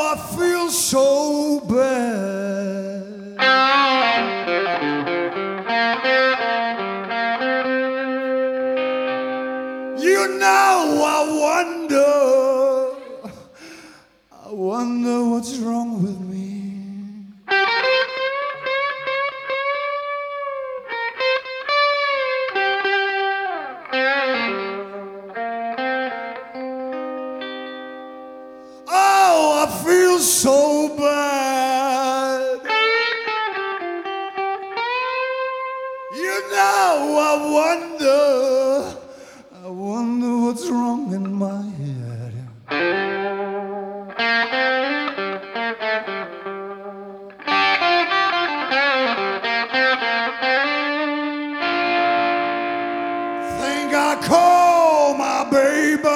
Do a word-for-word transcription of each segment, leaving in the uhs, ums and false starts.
I feel so bad. You know, I wonder, I wonder what's wrong with me. Oh, I feel so bad. You know, I wonder, I wonder what's wrong in my head. Think I call my baby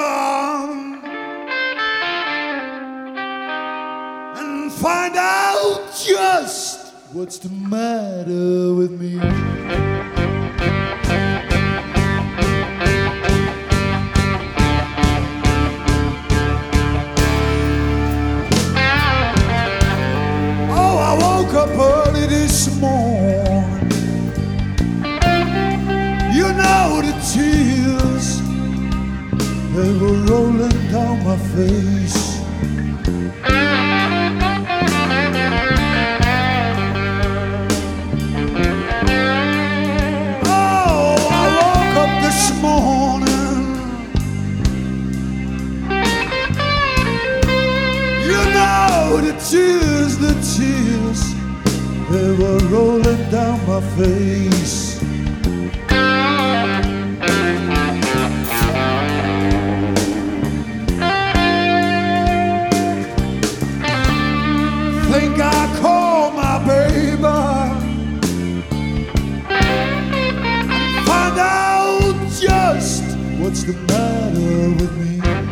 and find out just what's the matter with me. Oh, I woke up early this morning. You know the tears, they were rolling down my face. The tears, the tears, they were rolling down my face. Think I call my baby, find out just what's the matter with me.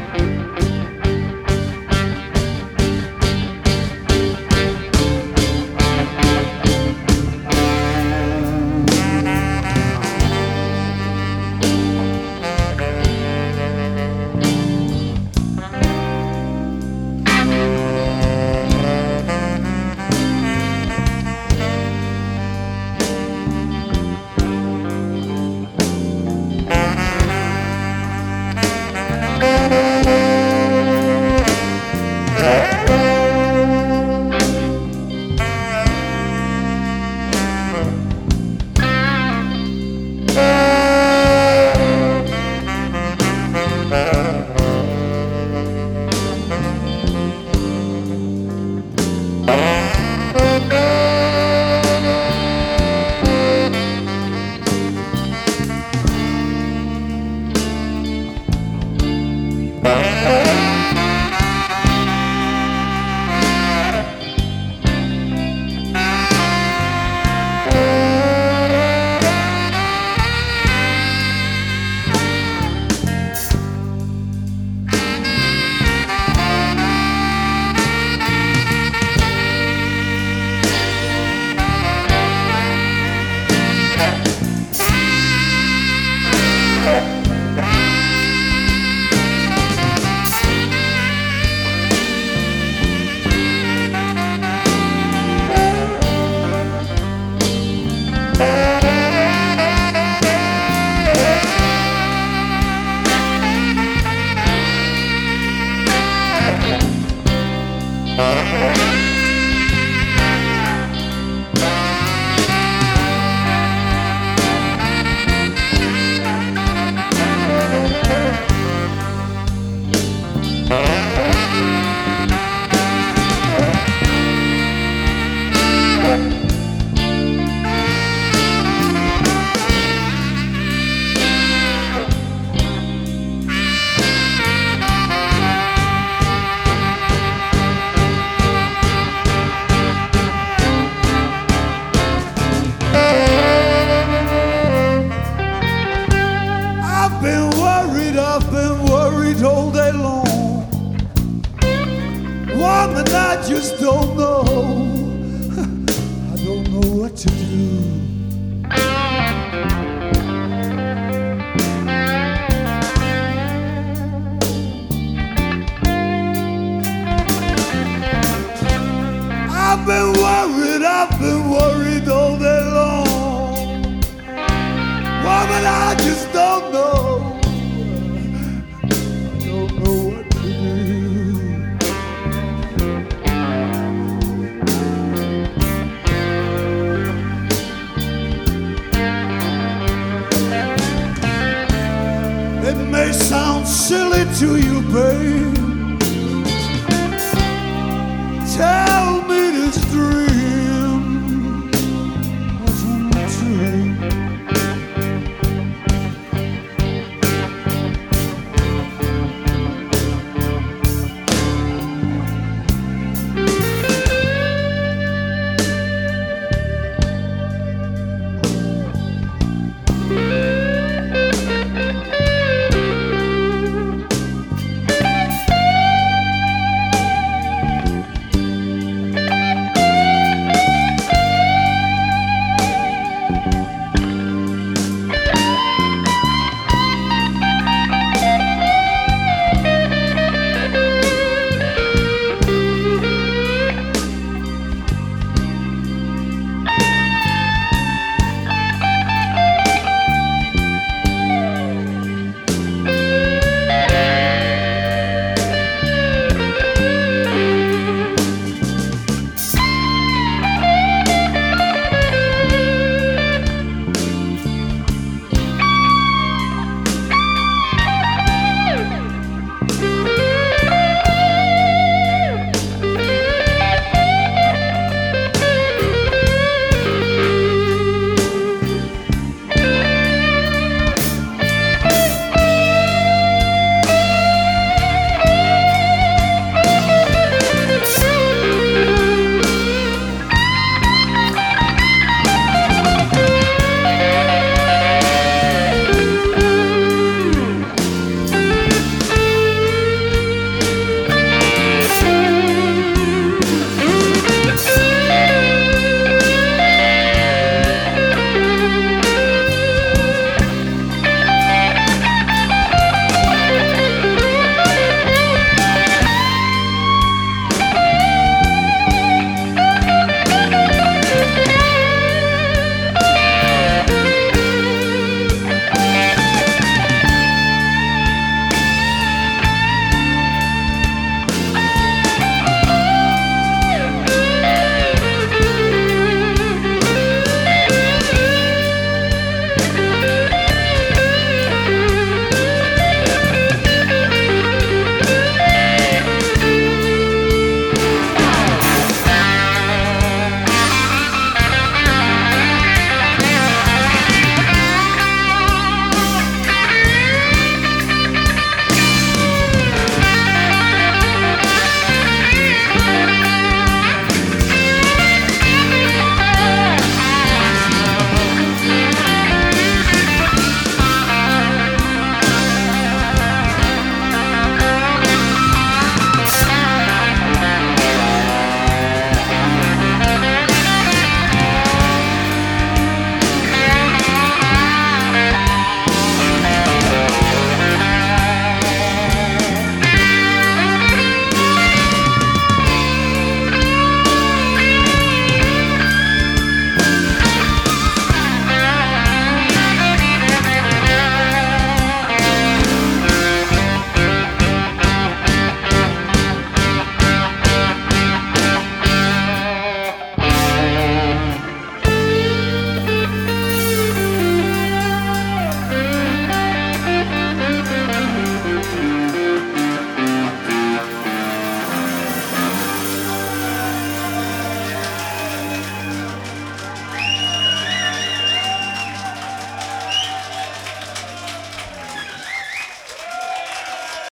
Woman, I just don't know. I don't know what to do. It may sound silly to you, babe. Tell